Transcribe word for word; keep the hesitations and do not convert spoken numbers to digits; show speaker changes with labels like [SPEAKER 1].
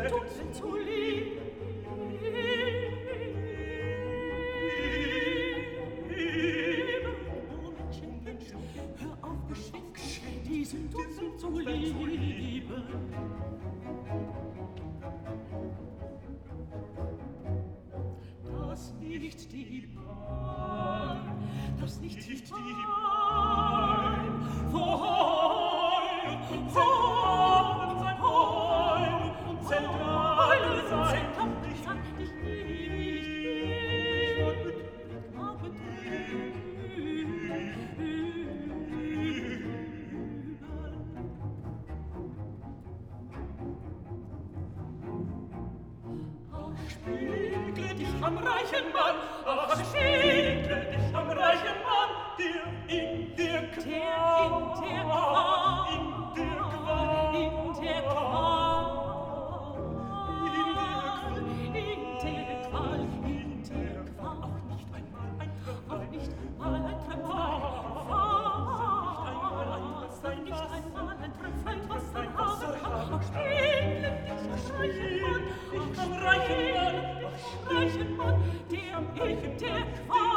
[SPEAKER 1] Dutzend zu lieben. Hör auf, geschwind, diesen Dutzend zu lieben. Das nicht die Pein, das nicht die Pein, verheul und zentral und sein Heul und zentral und zentral dich nicht, aber spiegle dich am reichen Mann, ach, spiegle dich am reichen Mann, der in der Qual, in der Qual, in der Qual, in der Qual, in der Qual, auch nicht einmal ein Tröpflein, auch nicht einmal ein Tröpflein, sei nicht einmal ein Tröpflein, was sein Wasser hat, ach, spiegle dich am reichen Mann, ach, am reichen Mann, reichen Mann, der in der Qual